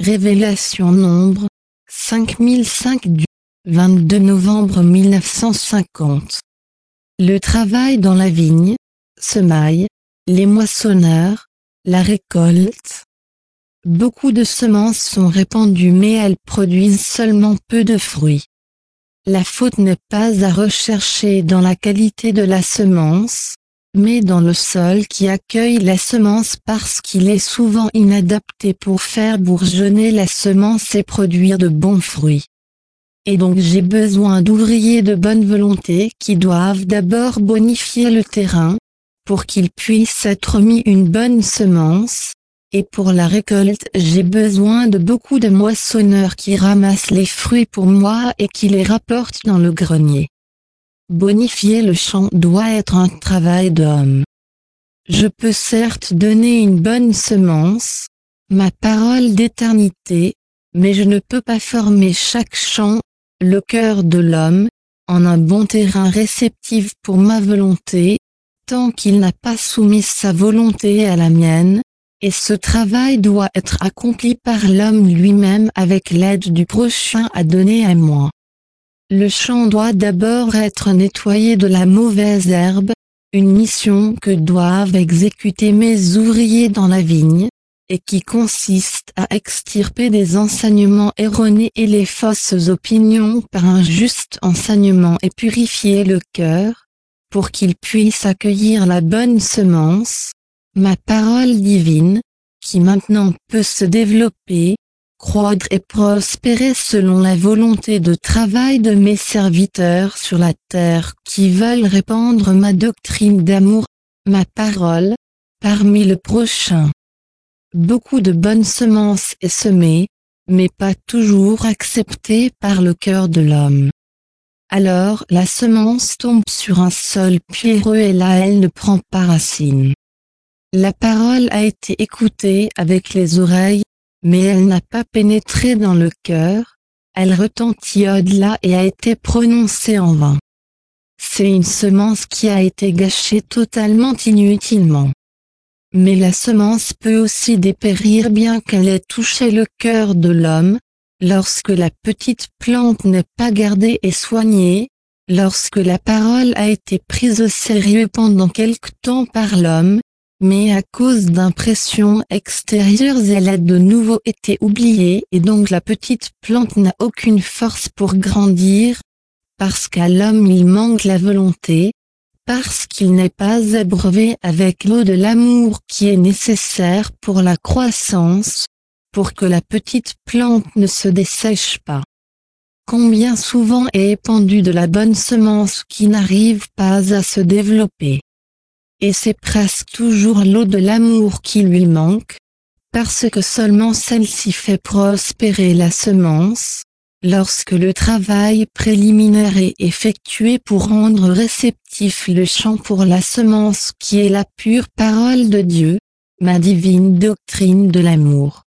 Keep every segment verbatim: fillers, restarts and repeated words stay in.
Révélation Nombre, cinq mille cinq du vingt-deux novembre mille neuf cent cinquante. Le travail dans la vigne, semaille, les moissonneurs, la récolte. Beaucoup de semences sont répandues mais elles produisent seulement peu de fruits. La faute n'est pas à rechercher dans la qualité de la semence, mais dans le sol qui accueille la semence parce qu'il est souvent inadapté pour faire bourgeonner la semence et produire de bons fruits. Et donc j'ai besoin d'ouvriers de bonne volonté qui doivent d'abord bonifier le terrain, pour qu'il puisse être mis une bonne semence, et pour la récolte j'ai besoin de beaucoup de moissonneurs qui ramassent les fruits pour moi et qui les rapportent dans le grenier. Bonifier le champ doit être un travail d'homme. Je peux certes donner une bonne semence, ma parole d'éternité, mais je ne peux pas former chaque champ, le cœur de l'homme, en un bon terrain réceptif pour ma volonté, tant qu'il n'a pas soumis sa volonté à la mienne, et ce travail doit être accompli par l'homme lui-même avec l'aide du prochain à donner à moi. Le champ doit d'abord être nettoyé de la mauvaise herbe, une mission que doivent exécuter mes ouvriers dans la vigne, et qui consiste à extirper des enseignements erronés et les fausses opinions par un juste enseignement et purifier le cœur, pour qu'il puisse accueillir la bonne semence, ma parole divine, qui maintenant peut se développer, croître et prospérer selon la volonté de travail de mes serviteurs sur la terre qui veulent répandre ma doctrine d'amour, ma parole, parmi le prochain. Beaucoup de bonnes semences est semée, mais pas toujours acceptée par le cœur de l'homme. Alors la semence tombe sur un sol pierreux et là elle ne prend pas racine. La parole a été écoutée avec les oreilles, mais elle n'a pas pénétré dans le cœur, elle retentit au-delà et a été prononcée en vain. C'est une semence qui a été gâchée totalement inutilement. Mais la semence peut aussi dépérir bien qu'elle ait touché le cœur de l'homme, lorsque la petite plante n'est pas gardée et soignée, lorsque la parole a été prise au sérieux pendant quelque temps par l'homme, mais à cause d'impressions extérieures elle a de nouveau été oubliée et donc la petite plante n'a aucune force pour grandir, parce qu'à l'homme il manque la volonté, parce qu'il n'est pas abreuvé avec l'eau de l'amour qui est nécessaire pour la croissance, pour que la petite plante ne se dessèche pas. Combien souvent est épandue de la bonne semence qui n'arrive pas à se développer. Et c'est presque toujours l'eau de l'amour qui lui manque, parce que seulement celle-ci fait prospérer la semence, lorsque le travail préliminaire est effectué pour rendre réceptif le champ pour la semence qui est la pure parole de Dieu, ma divine doctrine de l'amour.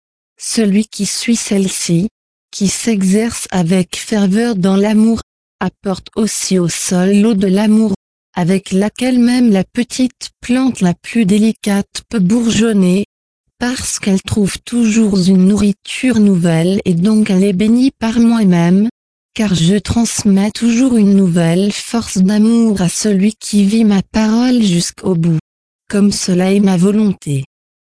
Celui qui suit celle-ci, qui s'exerce avec ferveur dans l'amour, apporte aussi au sol l'eau de l'amour, avec laquelle même la petite plante la plus délicate peut bourgeonner, parce qu'elle trouve toujours une nourriture nouvelle et donc elle est bénie par moi-même, car je transmets toujours une nouvelle force d'amour à celui qui vit ma parole jusqu'au bout, comme cela est ma volonté.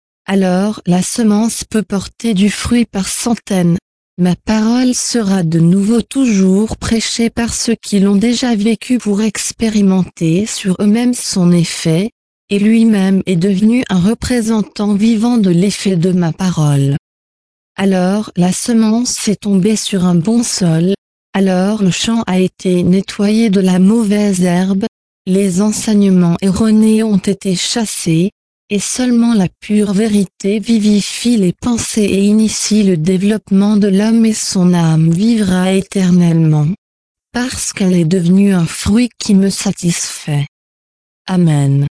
Alors la semence peut porter du fruit par centaines, ma parole sera de nouveau toujours prêchée par ceux qui l'ont déjà vécu pour expérimenter sur eux-mêmes son effet, et lui-même est devenu un représentant vivant de l'effet de ma parole. Alors la semence est tombée sur un bon sol, alors le champ a été nettoyé de la mauvaise herbe, les enseignements erronés ont été chassés, et seulement la pure vérité vivifie les pensées et initie le développement de l'homme et son âme vivra éternellement, parce qu'elle est devenue un fruit qui me satisfait. Amen.